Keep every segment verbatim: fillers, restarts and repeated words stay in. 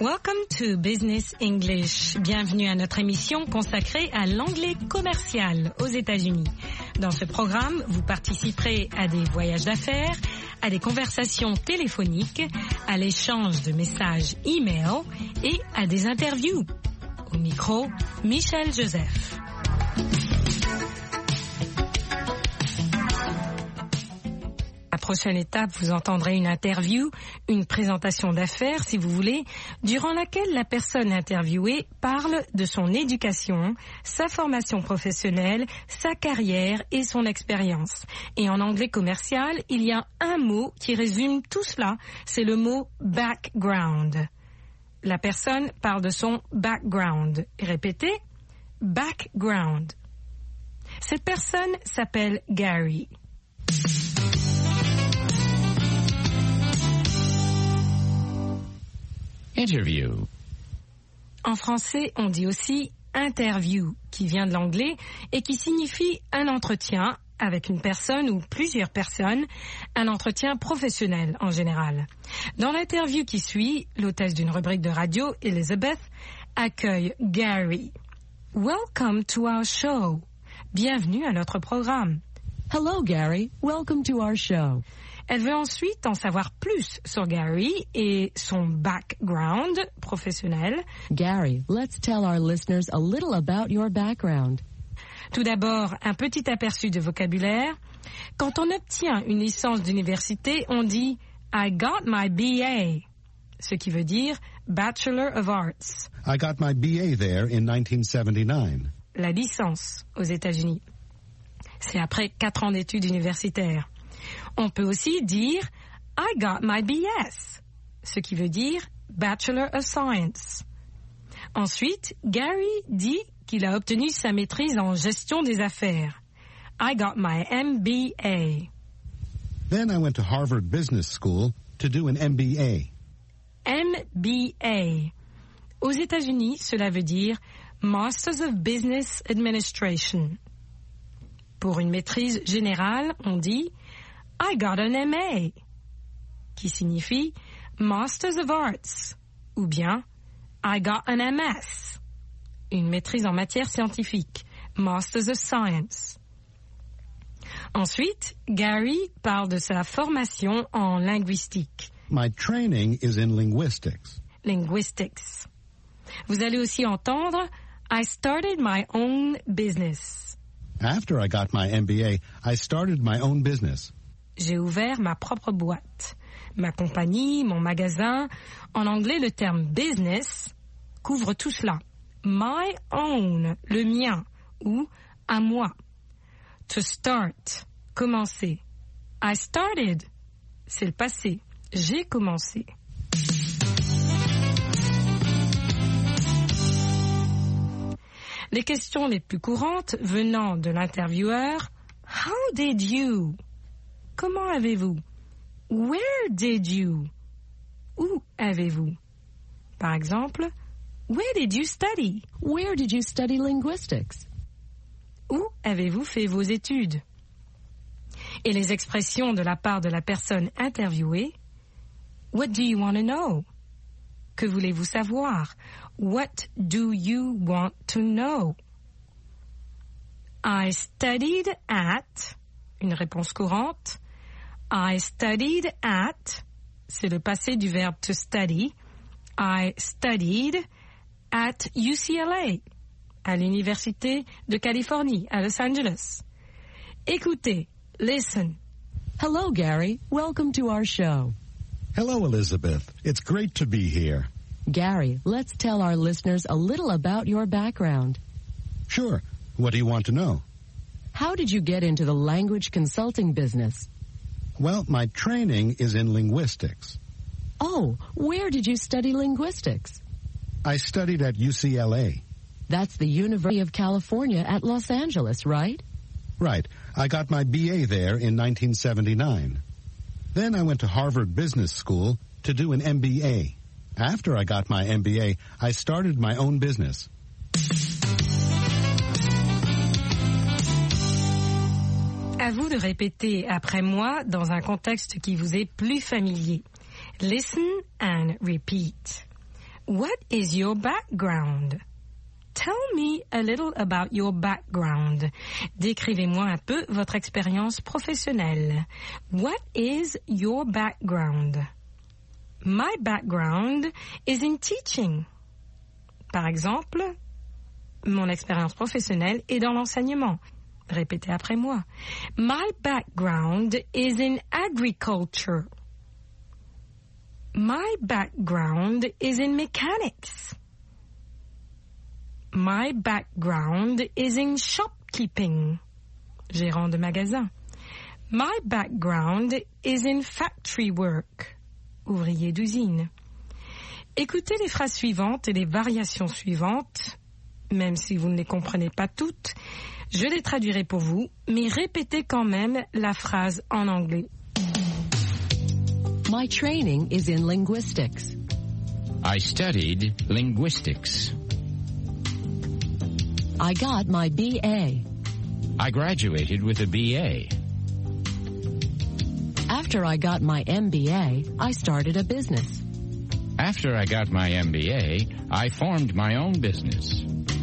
Welcome to Business English. Bienvenue à notre émission consacrée à l'anglais commercial aux États-Unis. Dans ce programme, vous participerez à des voyages d'affaires, à des conversations téléphoniques, à l'échange de messages e-mail et à des interviews. Au micro, Michel Joseph. La prochaine étape, vous entendrez une interview, une présentation d'affaires, si vous voulez, durant laquelle la personne interviewée parle de son éducation, sa formation professionnelle, sa carrière et son expérience. Et en anglais commercial, il y a un mot qui résume tout cela, c'est le mot background. La personne parle de son background. Répétez, background. Cette personne s'appelle Gary. Interview. En français, on dit aussi interview, qui vient de l'anglais et qui signifie un entretien avec une personne ou plusieurs personnes, un entretien professionnel en général. Dans l'interview qui suit, l'hôtesse d'une rubrique de radio, Elizabeth, accueille Gary. Welcome to our show. Bienvenue à notre programme. Hello, Gary. Welcome to our show. Elle veut ensuite en savoir plus sur Gary et son background professionnel. Gary, let's tell our listeners a little about your background. Tout d'abord, un petit aperçu de vocabulaire. Quand on obtient une licence d'université, on dit « I got my B A », ce qui veut dire « Bachelor of Arts ». I got my B A there in nineteen seventy-nine. La licence aux États-Unis. C'est après quatre ans d'études universitaires. On peut aussi dire « I got my B S », ce qui veut dire « Bachelor of Science ». Ensuite, Gary dit qu'il a obtenu sa maîtrise en gestion des affaires. « I got my M B A ». Then I went to Harvard Business School to do an M B A. M B A. Aux États-Unis, cela veut dire « Masters of Business Administration ». Pour une maîtrise générale, on dit « I got an M A », qui signifie Masters of Arts, ou bien I got an M S, une maîtrise en matière scientifique, Masters of Science. Ensuite, Gary parle de sa formation en linguistique. My training is in linguistics. Linguistics. Vous allez aussi entendre I started my own business. After I got my M B A, I started my own business. J'ai ouvert ma propre boîte, ma compagnie, mon magasin. En anglais, le terme business couvre tout cela. My own, le mien, ou à moi. To start, commencer. I started, c'est le passé. J'ai commencé. Les questions les plus courantes venant de l'intervieweur, How did you? Comment avez-vous? Where did you? Où avez-vous? Par exemple, Where did you study? Where did you study linguistics? Où avez-vous fait vos études? Et les expressions de la part de la personne interviewée, What do you want to know? Que voulez-vous savoir? What do you want to know? I studied at, une réponse courante. I studied at, c'est le passé du verbe to study. I studied at U C L A, à l'Université de Californie, à Los Angeles. Écoutez, listen. Hello, Gary. Welcome to our show. Hello, Elizabeth. It's great to be here. Gary, let's tell our listeners a little about your background. Sure. What do you want to know? How did you get into the language consulting business? Well, my training is in linguistics. Oh, where did you study linguistics? I studied at U C L A. That's the University of California at Los Angeles, right? Right. I got my B A there in nineteen seventy-nine. Then I went to Harvard Business School to do an M B A. After I got my M B A, I started my own business. À vous de répéter après moi dans un contexte qui vous est plus familier. Listen and repeat. What is your background? Tell me a little about your background. Décrivez-moi un peu votre expérience professionnelle. What is your background? My background is in teaching. Par exemple, mon expérience professionnelle est dans l'enseignement. Répétez après moi. My background is in agriculture. My background is in mechanics. My background is in shopkeeping. Gérant de magasin. My background is in factory work. Ouvrier d'usine. Écoutez les phrases suivantes et les variations suivantes, même si vous ne les comprenez pas toutes. Je les traduirai pour vous, mais répétez quand même la phrase en anglais. My training is in linguistics. I studied linguistics. I got my B A. I graduated with a B A. After I got my M B A, I started a business. After I got my M B A, I formed my own business.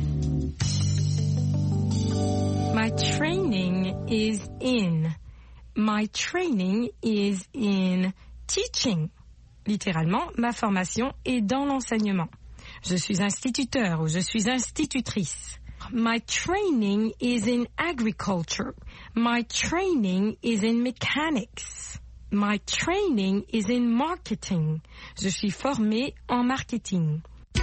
My training is in. My training is in teaching. Littéralement, ma formation est dans l'enseignement. Je suis instituteur ou je suis institutrice. My training is in agriculture. My training is in mechanics. My training is in marketing. Je suis formée en marketing.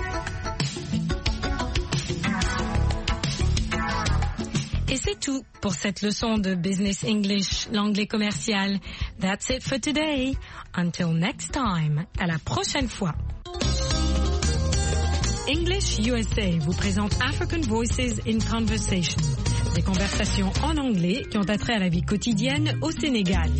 Et c'est tout pour cette leçon de Business English, l'anglais commercial. That's it for today. Until next time. À la prochaine fois. English U S A vous présente African Voices in Conversation. Des conversations en anglais qui ont attrait à la vie quotidienne au Sénégal.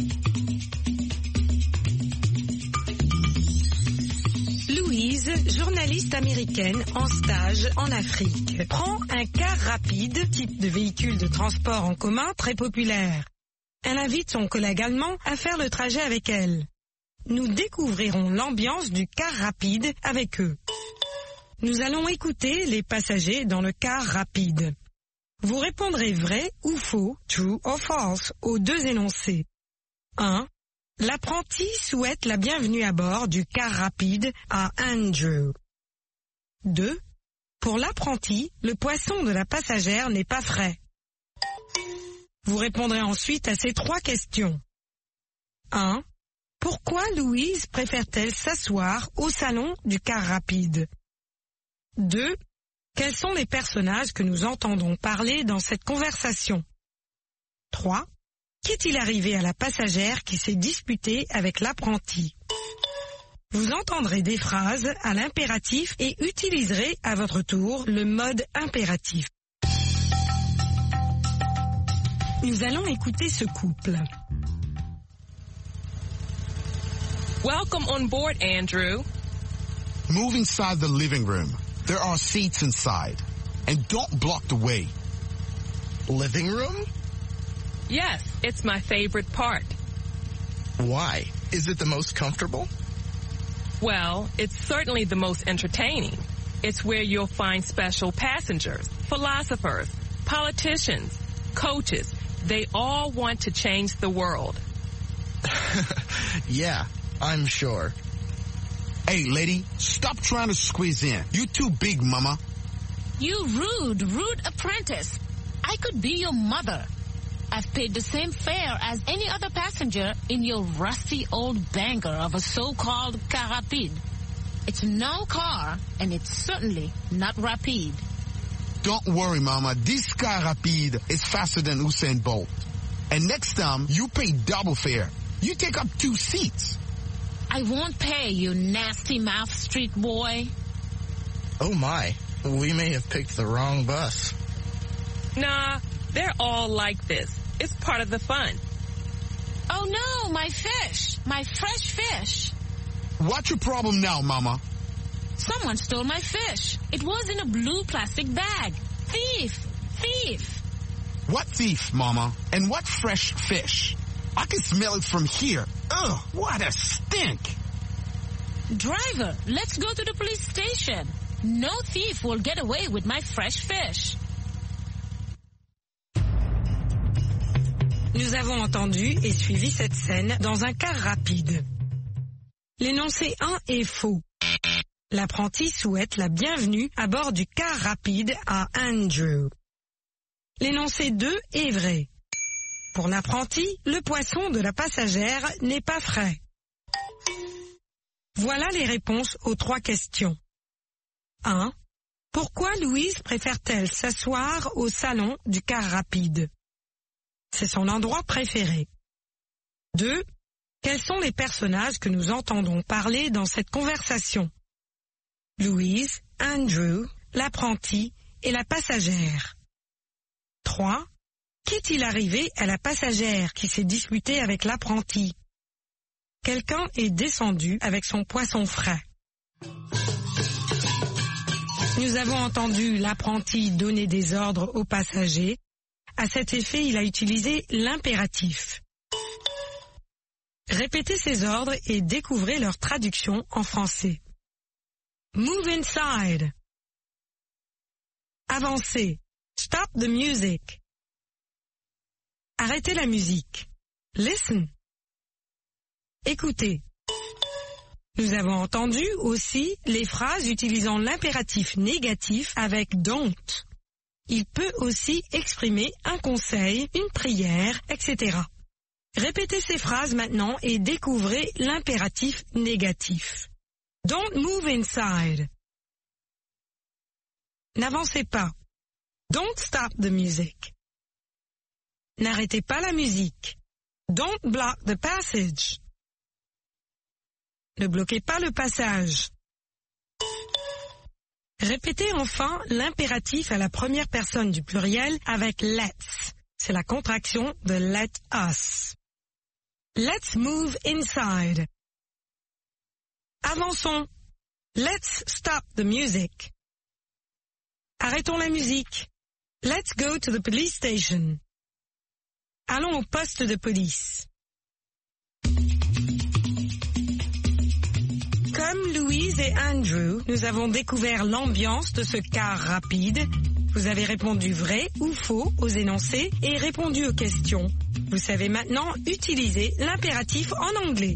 Louise, journaliste américaine en stage en Afrique, prend un car rapide, type de véhicule de transport en commun très populaire. Elle invite son collègue allemand à faire le trajet avec elle. Nous découvrirons l'ambiance du car rapide avec eux. Nous allons écouter les passagers dans le car rapide. Vous répondrez vrai ou faux, true or false, aux deux énoncés. un. L'apprenti souhaite la bienvenue à bord du car rapide à Andrew. deux. Pour l'apprenti, le poisson de la passagère n'est pas frais. Vous répondrez ensuite à ces trois questions. un. Pourquoi Louise préfère-t-elle s'asseoir au salon du car rapide? deux. Quels sont les personnages que nous entendons parler dans cette conversation? trois. Qu'est-il arrivé à la passagère qui s'est disputée avec l'apprenti? Vous entendrez des phrases à l'impératif et utiliserez à votre tour le mode impératif. Nous allons écouter ce couple. Welcome on board, Andrew. Move inside the living room. There are seats inside. And don't block the way. Living room? Yes, it's my favorite part. Why? Is it the most comfortable? Well, it's certainly the most entertaining. It's where you'll find special passengers, philosophers, politicians, coaches. They all want to change the world. Yeah, I'm sure. Hey, lady, stop trying to squeeze in. You're too big, mama. You rude, rude apprentice. I could be your mother. I've paid the same fare as any other passenger in your rusty old banger of a so-called car rapide. It's no car, and it's certainly not rapide. Don't worry, mama. This car rapide is faster than Usain Bolt. And next time, you pay double fare. You take up two seats. I won't pay, you nasty mouth street boy. Oh my, we may have picked the wrong bus. Nah, they're all like this. It's part of the fun. Oh no, my fish, my fresh fish. What's your problem now, mama? Someone stole my fish. It was in a blue plastic bag. Thief, thief. What thief, mama? And what fresh fish? I can smell it from here. Ugh, what a stink. Driver, let's go to the police station. No thief will get away with my fresh fish. Nous avons entendu et suivi cette scène dans un cas rapide. L'énoncé un est faux. L'apprenti souhaite la bienvenue à bord du car rapide à Andrew. L'énoncé deux est vrai. Pour l'apprenti, le poisson de la passagère n'est pas frais. Voilà les réponses aux trois questions. un. Pourquoi Louise préfère-t-elle s'asseoir au salon du car rapide? C'est son endroit préféré. deux. Quels sont les personnages que nous entendons parler dans cette conversation? Louise, Andrew, l'apprenti et la passagère. trois. Qu'est-il arrivé à la passagère qui s'est disputée avec l'apprenti? Quelqu'un est descendu avec son poisson frais. Nous avons entendu l'apprenti donner des ordres aux passagers. À cet effet, il a utilisé l'impératif. Répétez ces ordres et découvrez leur traduction en français. Move inside. Avancez. Stop the music. Arrêtez la musique. Listen. Écoutez. Nous avons entendu aussi les phrases utilisant l'impératif négatif avec don't. Il peut aussi exprimer un conseil, une prière, et cetera. Répétez ces phrases maintenant et découvrez l'impératif négatif. Don't move inside. N'avancez pas. Don't stop the music. N'arrêtez pas la musique. Don't block the passage. Ne bloquez pas le passage. Répétez enfin l'impératif à la première personne du pluriel avec let's. C'est la contraction de let us. Let's move inside. Avançons. Let's stop the music. Arrêtons la musique. Let's go to the police station. Allons au poste de police. Comme Louise et Andrew, nous avons découvert l'ambiance de ce car rapide. Vous avez répondu vrai ou faux aux énoncés et répondu aux questions. Vous savez maintenant utiliser l'impératif en anglais.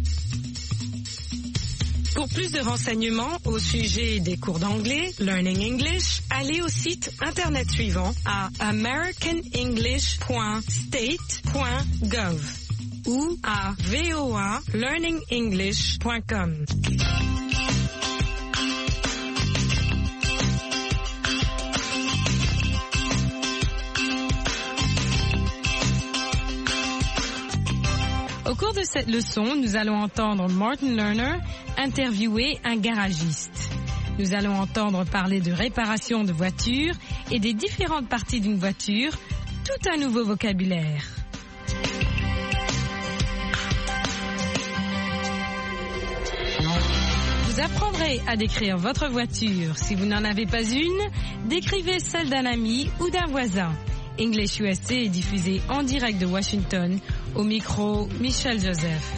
Pour plus de renseignements au sujet des cours d'anglais, Learning English, allez au site internet suivant à american english point state point gov ou à v o a learning english point com. Au cours de cette leçon, nous allons entendre Martin Lerner interviewer un garagiste. Nous allons entendre parler de réparation de voitures et des différentes parties d'une voiture, tout un nouveau vocabulaire. Vous apprendrez à décrire votre voiture. Si vous n'en avez pas une, décrivez celle d'un ami ou d'un voisin. English U S A est diffusé en direct de Washington. Au micro, Michel Joseph.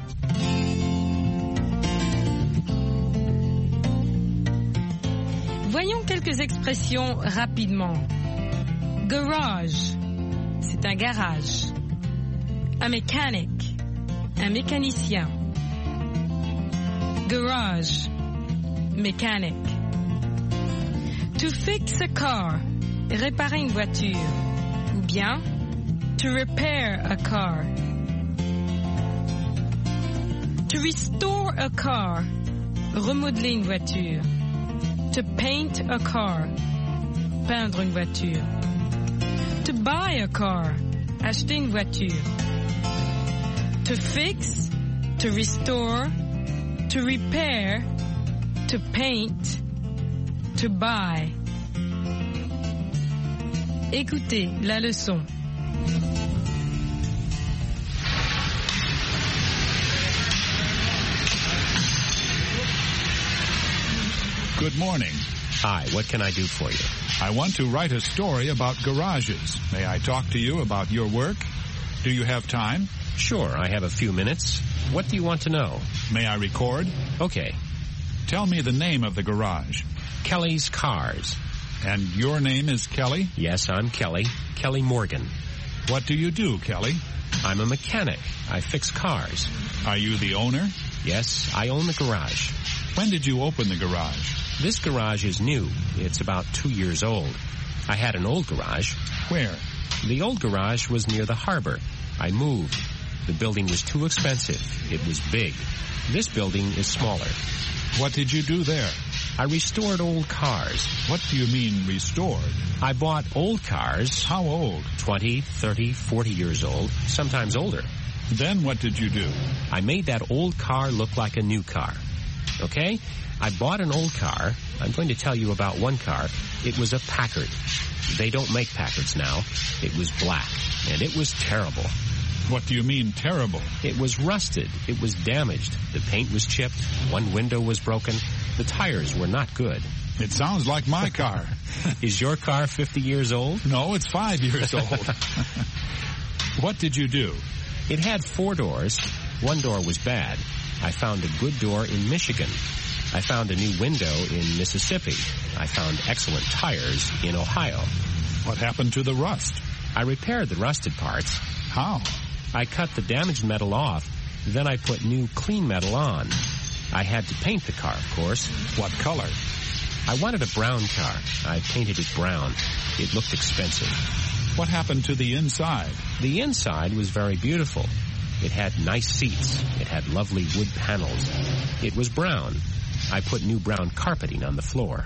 Voyons quelques expressions rapidement. Garage, c'est un garage. Un mécanique, un mécanicien. Garage, mécanique. To fix a car, réparer une voiture. Ou bien, to repair a car. To restore a car, remodeler une voiture. To paint a car, peindre une voiture. To buy a car, acheter une voiture. To fix, to restore, to repair, to paint, to buy. Écoutez la leçon. Good morning. Hi, what can I do for you? I want to write a story about garages. May I talk to you about your work? Do you have time? Sure, I have a few minutes. What do you want to know? May I record? Okay. Tell me the name of the garage. Kelly's Cars. And your name is Kelly? Yes, I'm Kelly. Kelly Morgan. What do you do, Kelly? I'm a mechanic. I fix cars. Are you the owner? Yes, I own the garage. When did you open the garage? This garage is new. It's about two years old. I had an old garage. Where? The old garage was near the harbor. I moved. The building was too expensive. It was big. This building is smaller. What did you do there? I restored old cars. What do you mean, restored? I bought old cars. How old? twenty, thirty, forty years old, sometimes older. Then what did you do? I made that old car look like a new car. Okay? I bought an old car. I'm going to tell you about one car. It was a Packard. They don't make Packards now. It was black, and it was terrible. What do you mean, terrible? It was rusted. It was damaged. The paint was chipped. One window was broken. The tires were not good. It sounds like my car. Is your car fifty years old? No, it's five years old. What did you do? It had four doors. One door was bad. I found a good door in Michigan. I found a new window in Mississippi. I found excellent tires in Ohio. What happened to the rust? I repaired the rusted parts. How? I cut the damaged metal off. Then I put new clean metal on. I had to paint the car, of course. What color? I wanted a brown car. I painted it brown. It looked expensive. What happened to the inside? The inside was very beautiful. It had nice seats. It had lovely wood panels. It was brown. I put new brown carpeting on the floor.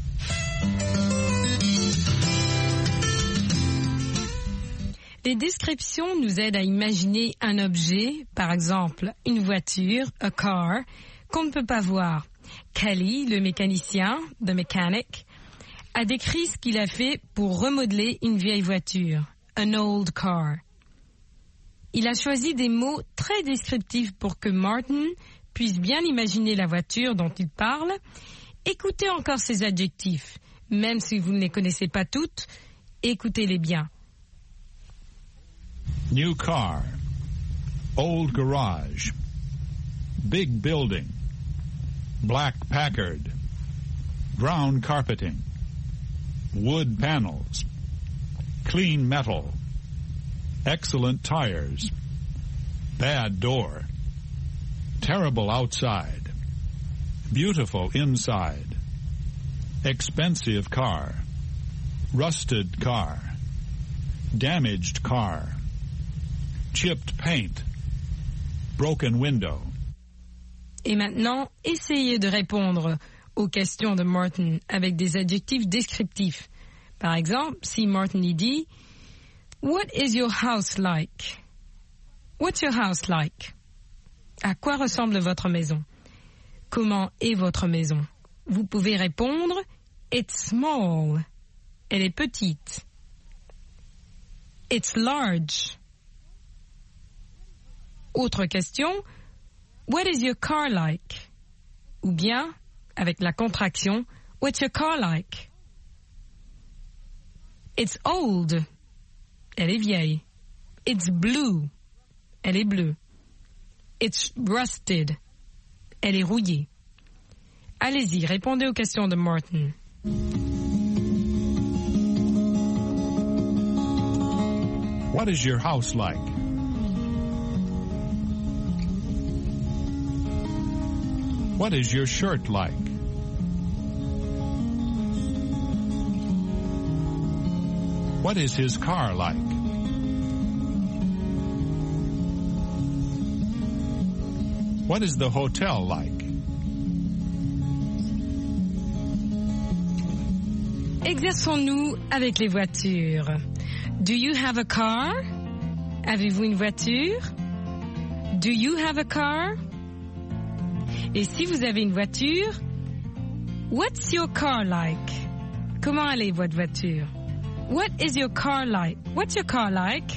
Les descriptions nous aident à imaginer un objet, par exemple une voiture, a car, qu'on ne peut pas voir. Kelly, le mécanicien, the mechanic, a décrit ce qu'il a fait pour remodeler une vieille voiture, an old car. Il a choisi des mots très descriptifs pour que Martin puisse bien imaginer la voiture dont il parle. Écoutez encore ces adjectifs, même si vous ne les connaissez pas toutes, écoutez-les bien. New car, old garage, big building, black Packard, brown carpeting, wood panels, clean metal, excellent tires, bad door, terrible outside, beautiful inside, expensive car, rusted car, damaged car, chipped paint, broken window. Et maintenant, essayez de répondre aux questions de Martin avec des adjectifs descriptifs. Par exemple, si Martin y dit « What is your house like? » What's your house like? À quoi ressemble votre maison? Comment est votre maison? Vous pouvez répondre « It's small. » Elle est petite. « It's large. » Autre question, what is your car like? Ou bien, avec la contraction, what's your car like? It's old. Elle est vieille. It's blue. Elle est bleue. It's rusted. Elle est rouillée. Allez-y, répondez aux questions de Martin. What is your house like? What is your shirt like? What is his car like? What is the hotel like? Exerçons-nous avec les voitures. Do you have a car? Avez-vous une voiture? Do you have a car? Et si vous avez une voiture, what's your car like? Comment allait votre voiture? What is your car like? What's your car like?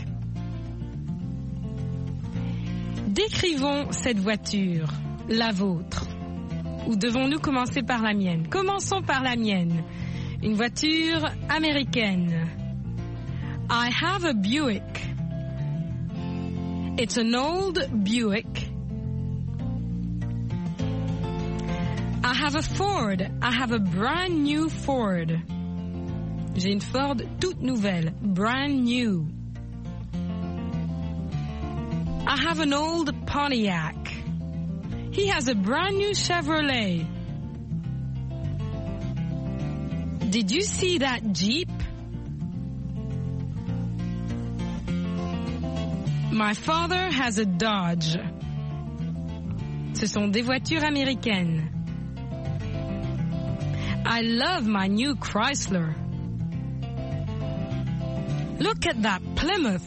Décrivons cette voiture, la vôtre. Ou devons-nous commencer par la mienne? Commençons par la mienne. Une voiture américaine. I have a Buick. It's an old Buick. I have a Ford. I have a brand new Ford. J'ai une Ford toute nouvelle, brand new. I have an old Pontiac. He has a brand new Chevrolet. Did you see that Jeep? My father has a Dodge. Ce sont des voitures américaines. I love my new Chrysler. Look at that Plymouth.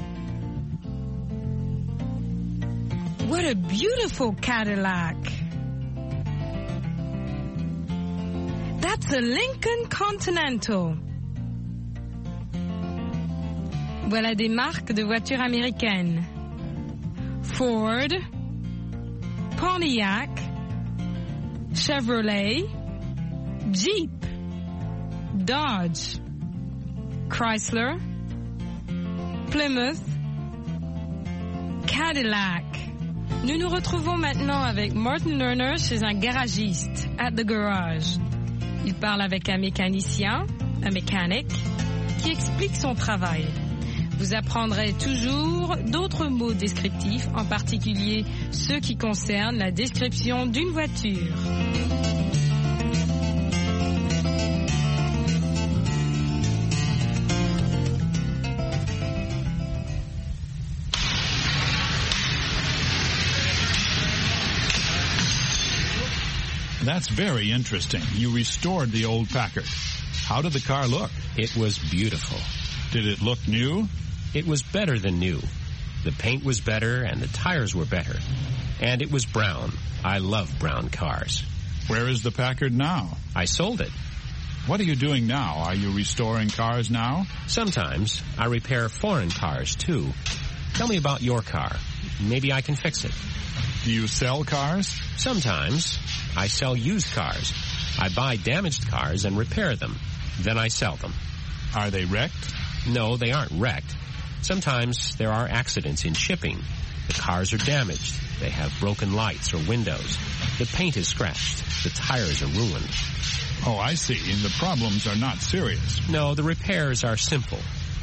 What a beautiful Cadillac. That's a Lincoln Continental. Voilà des marques de voitures américaines. Ford, Pontiac, Chevrolet, Jeep, Dodge, Chrysler, Plymouth, Cadillac. Nous nous retrouvons maintenant avec Martin Lerner chez un garagiste, at the garage. Il parle avec un mécanicien, un mécanique, qui explique son travail. Vous apprendrez toujours d'autres mots descriptifs, en particulier ceux qui concernent la description d'une voiture. That's very interesting. You restored the old Packard. How did the car look? It was beautiful. Did it look new? It was better than new. The paint was better and the tires were better. And it was brown. I love brown cars. Where is the Packard now? I sold it. What are you doing now? Are you restoring cars now? Sometimes. I repair foreign cars, too. Tell me about your car. Maybe I can fix it. Do you sell cars? Sometimes. I sell used cars. I buy damaged cars and repair them. Then I sell them. Are they wrecked? No, they aren't wrecked. Sometimes there are accidents in shipping. The cars are damaged. They have broken lights or windows. The paint is scratched. The tires are ruined. Oh, I see. And the problems are not serious. No, the repairs are simple.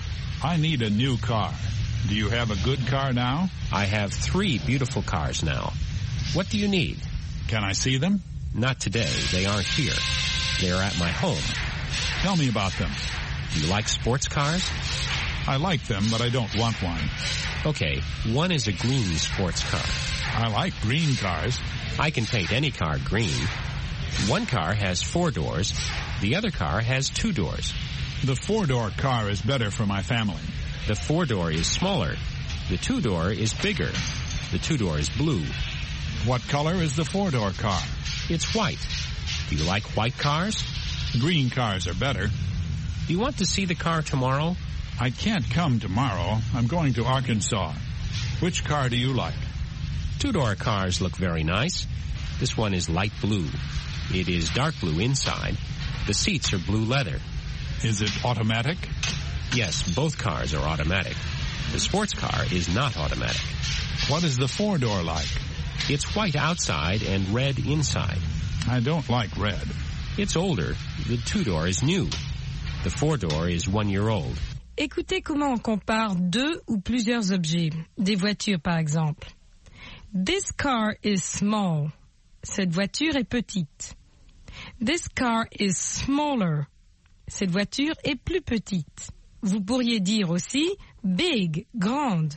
I need a new car. Do you have a good car now? I have three beautiful cars now. What do you need? Can I see them? Not today. They aren't here. They are at my home. Tell me about them. Do you like sports cars? I like them, but I don't want one. Okay, one is a green sports car. I like green cars. I can paint any car green. One car has four doors. The other car has two doors. The four-door car is better for my family. The four-door is smaller. The two-door is bigger. The two-door is blue. What color is the four-door car? It's white. Do you like white cars? Green cars are better. Do you want to see the car tomorrow? I can't come tomorrow. I'm going to Arkansas. Which car do you like? Two-door cars look very nice. This one is light blue. It is dark blue inside. The seats are blue leather. Is it automatic? Yes, both cars are automatic. The sports car is not automatic. What is the four-door like? It's white outside and red inside. I don't like red. It's older. The two-door is new. The four-door is one year old. Écoutez comment on compare deux ou plusieurs objets, des voitures par exemple. This car is small. Cette voiture est petite. This car is smaller. Cette voiture est plus petite. Vous pourriez dire aussi big, grande.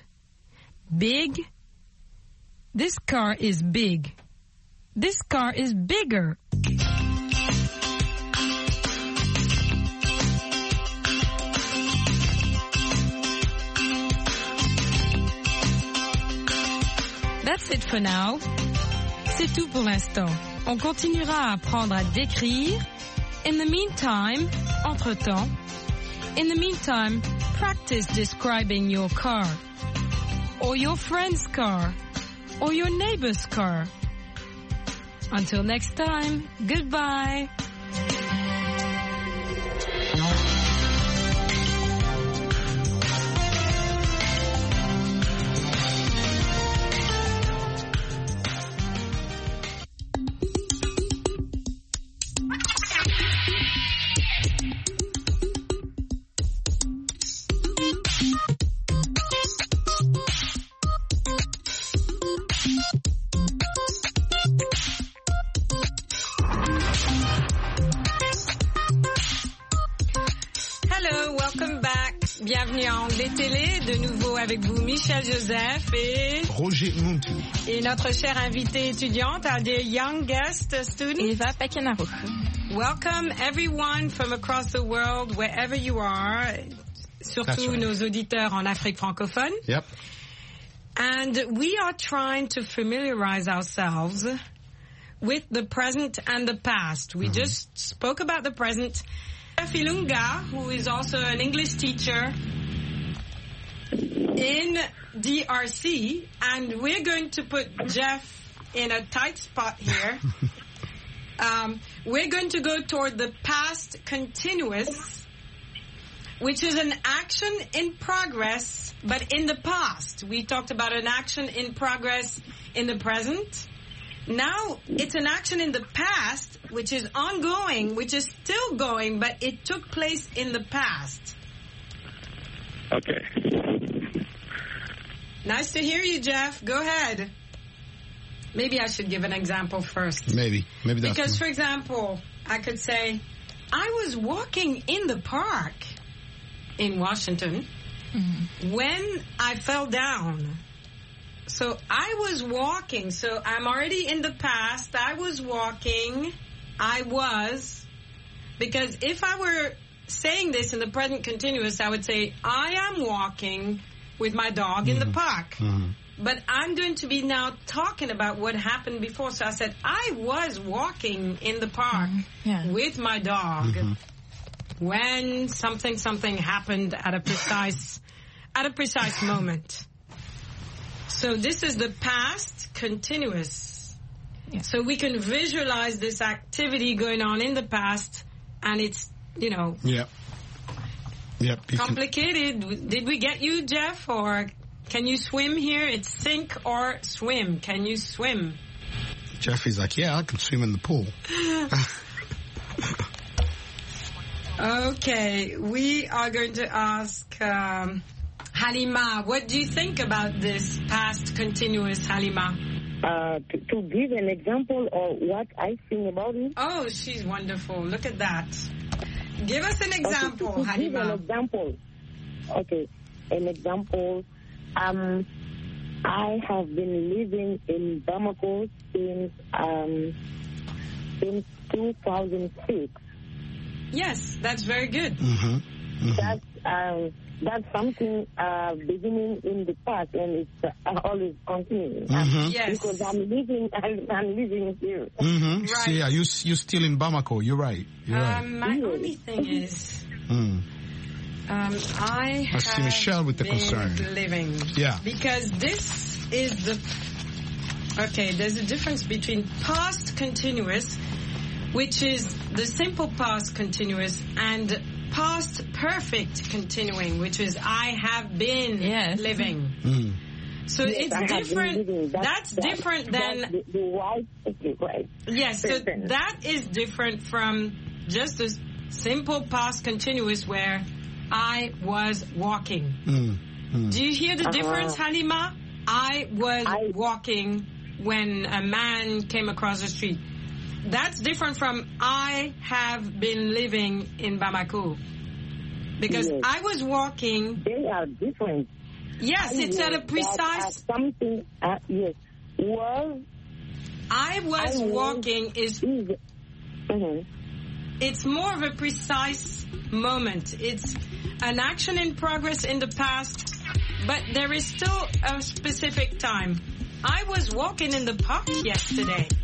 Big. This car is big. This car is bigger. That's it for now. C'est tout pour l'instant. On continuera à apprendre à décrire. In the meantime, entre-temps, in the meantime, practice describing your car, or your friend's car, or your neighbor's car. Until next time, goodbye. bienvenue à Anglais Télé, de nouveau avec vous Michel Joseph et Roger Muntu. Et notre chère invitée étudiante, our dear young guest student, Eva Pacanaro. Welcome everyone from across the world, wherever you are, surtout right. Nos auditeurs en Afrique francophone. Yep. And we are trying to familiarize ourselves with the present and the past. We mm-hmm. just spoke about the present. Jeff Ilunga, who is also an English teacher in D R C, and we're going to put Jeff in a tight spot here. um, we're going to go toward the past continuous, which is an action in progress, but in the past. We talked about an action in progress in the present. Now it's an action in the past, which is ongoing, which is still going, but it took place in the past. Okay. Nice to hear you, Jeff. Go ahead. Maybe I should give an example first. Maybe. Maybe that's Because, for example, I could say, I was walking in the park in Washington mm-hmm. when I fell down. So I was walking, so I'm already in the past. I was walking. I was. Because if I were saying this in the present continuous, I would say, I am walking with my dog mm-hmm. in the park. Mm-hmm. But I'm going to be now talking about what happened before. So I said, I was walking in the park mm-hmm. yeah. with my dog mm-hmm. when something, something happened at a precise, at a precise moment. So this is the past continuous. Yeah. So we can visualize this activity going on in the past, and it's, you know, yep. Yep. complicated. Can... Did we get you, Jeff, or can you swim here? It's sink or swim. Can you swim? Jeff is like, yeah, I can swim in the pool. Okay, we are going to ask... Um, Halima, what do you think about this past continuous, Halima? Uh, to, to give an example of what I think about it. Oh, she's wonderful. Look at that. Give us an example, okay, to, to Halima. Give an example. Okay, an example. Um, I have been living in Bamako since um, since two thousand six. Yes, that's very good. Mm-hmm. Mm-hmm. That's um. That's something uh, beginning in the past, and it's uh, always continuing. Mm-hmm. Yes. Because I'm living, I'm, I'm living here. Mm-hmm. Right. So yeah, you you're still in Bamako. You're right. You're um, right. My yes. only thing is, mm. um, I, I see Michelle with the been concern. living. Yeah. Because this is the okay. There's a difference between past continuous, which is the simple past continuous, and past perfect continuing, which is I have been yes. living. Mm. So yes, it's I different. That's, that's that, different than the, the right, right. Yes, so that is different from just a simple past continuous where I was walking. Mm. Mm. Do you hear the uh-huh. difference, Halima? I was I, walking when a man came across the street. That's different from I have been living in Bamako. Because yes. I was walking. They are different. Yes, I it's at a precise. Something. Uh, yes. Well, I was I walking is. Mm-hmm. It's more of a precise moment. It's an action in progress in the past, but there is still a specific time. I was walking in the park yesterday.